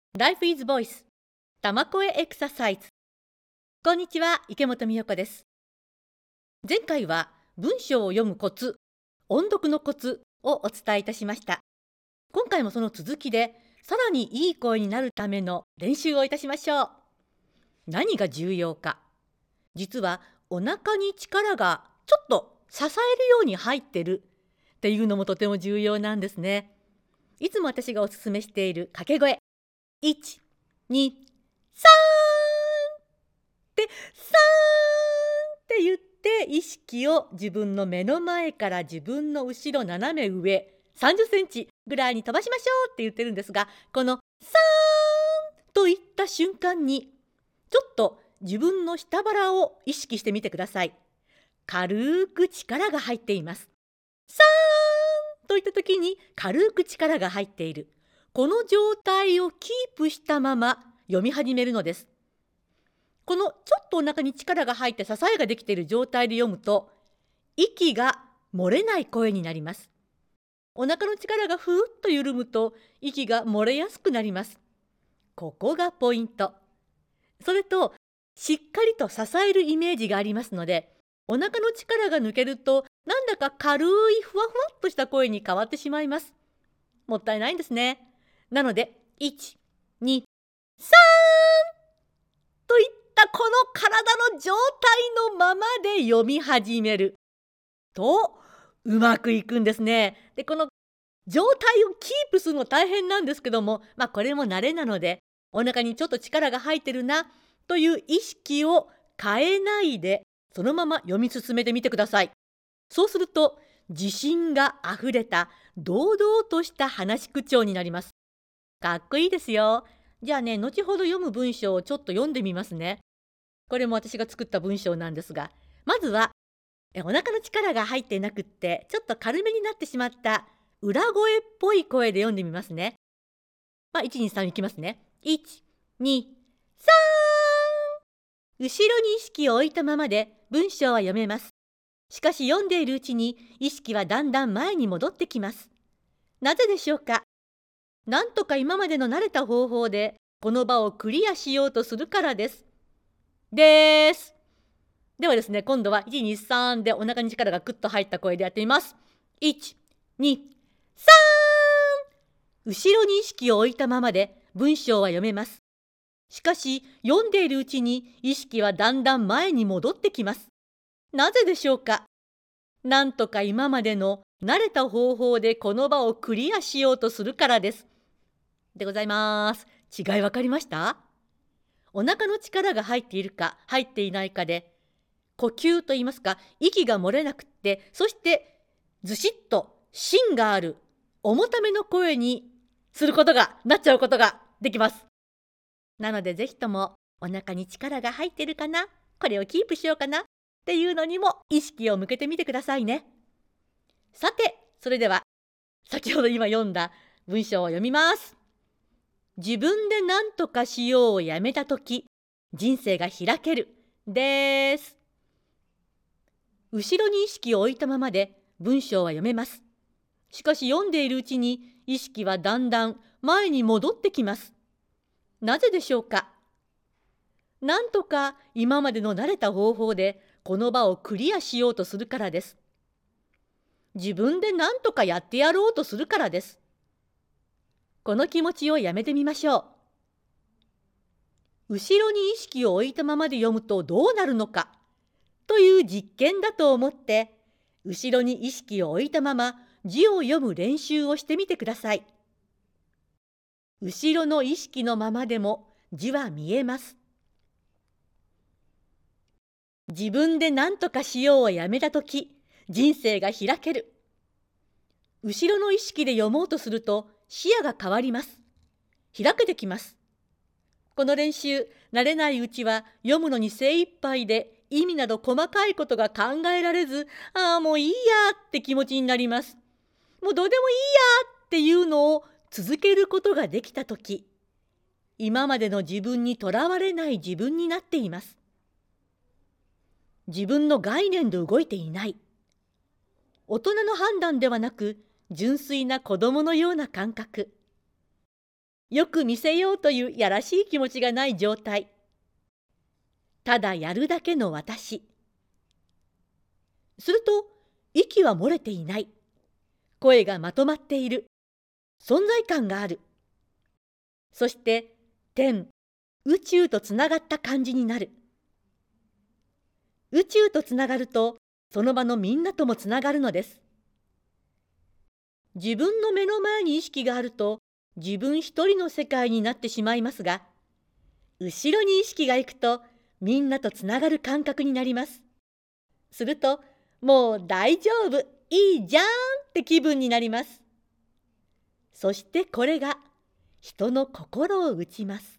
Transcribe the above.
Life is Voice 玉声エクササイズ。こんにちは、池本美代子です。前回は文章を読むコツ、音読のコツをお伝えいたしました。今回もその続きで、さらにいい声になるための練習をいたしましょう。何が重要か。実はお腹に力がちょっと支えるように入ってるっていうのもとても重要なんですね。いつも私がおすすめしている掛け声。1、2、3って言って意識を自分の目の前から自分の後ろ斜め上30センチぐらいに飛ばしましょうって言ってるんですが、このと言った瞬間にちょっと自分の下腹を意識してみてください。軽く力が入っています。といった時に軽く力が入っている。この状態をキープしたまま読み始めるのです。このちょっとお腹に力が入って支えができている状態で読むと、息が漏れない声になります。お腹の力がふーっと緩むと息が漏れやすくなります。ここがポイント。それと、しっかりと支えるイメージがありますので、お腹の力が抜けるとなんだか軽いふわふわっとした声に変わってしまいます。もったいないんですね。なので、1、2、3といったこの体の状態のままで読み始めるとうまくいくんですね。で、この状態をキープするの大変なんですけども、これも慣れなので、お腹にちょっと力が入ってるなという意識を変えないで、そのまま読み進めてみてください。そうすると、自信があふれた堂々とした話し口調になります。かっこいいですよ。じゃあね、後ほど読む文章をちょっと読んでみますね。これも私が作った文章なんですが、まずはお腹の力が入っていなくってちょっと軽めになってしまった裏声っぽい声で読んでみますね。1、2、3いきますね。1、2、3。後ろに意識を置いたままで文章は読めます。しかし読んでいるうちに意識はだんだん前に戻ってきます。なぜでしょうか。なんとか今までの慣れた方法でこの場をクリアしようとするからです。ではですね、今度は1、2、3でお腹に力がグッと入った声でやってみます。1、2、3。後ろに意識を置いたままで文章は読めます。しかし読んでいるうちに意識はだんだん前に戻ってきます。なぜでしょうか。なんとか今までの慣れた方法でこの場をクリアしようとするからです。でございます。違いわかりました？お腹の力が入っているか入っていないかで、呼吸といいますか、息が漏れなくって、そしてずしっと芯がある重ための声にすることがなっちゃうことができます。なのでぜひともお腹に力が入っているかな、これをキープしようかなっていうのにも意識を向けてみてくださいね。さて、それでは先ほど今読んだ文章を読みます。自分で何とかしようをやめたとき、人生が開けるです。後ろに意識を置いたままで文章は読めます。しかし読んでいるうちに意識はだんだん前に戻ってきます。なぜでしょうか。なんとか今までの慣れた方法でこの場をクリアしようとするからです。自分で何とかやってやろうとするからです。この気持ちをやめてみましょう。後ろに意識を置いたままで読むとどうなるのかという実験だと思って、後ろに意識を置いたまま字を読む練習をしてみてください。後ろの意識のままでも字は見えます。自分で何とかしようをやめたとき、人生が開ける。後ろの意識で読もうとすると視野が変わります。開けてきます。この練習、慣れないうちは読むのに精一杯で意味など細かいことが考えられず、もういいやって気持ちになります。もうどうでもいいやっていうのを続けることができたとき、今までの自分にとらわれない自分になっています。自分の概念で動いていない。大人の判断ではなく、純粋な子供のような感覚。 よく見せようというやらしい気持ちがない状態。ただやるだけの私。すると、息は漏れていない。声がまとまっている。存在感がある。そして、天、宇宙とつながった感じになる。宇宙とつながると、その場のみんなともつながるのです。自分の目の前に意識があると、自分一人の世界になってしまいますが、後ろに意識が行くと、みんなとつながる感覚になります。すると、もう大丈夫、いいじゃんって気分になります。そしてこれが人の心を打ちます。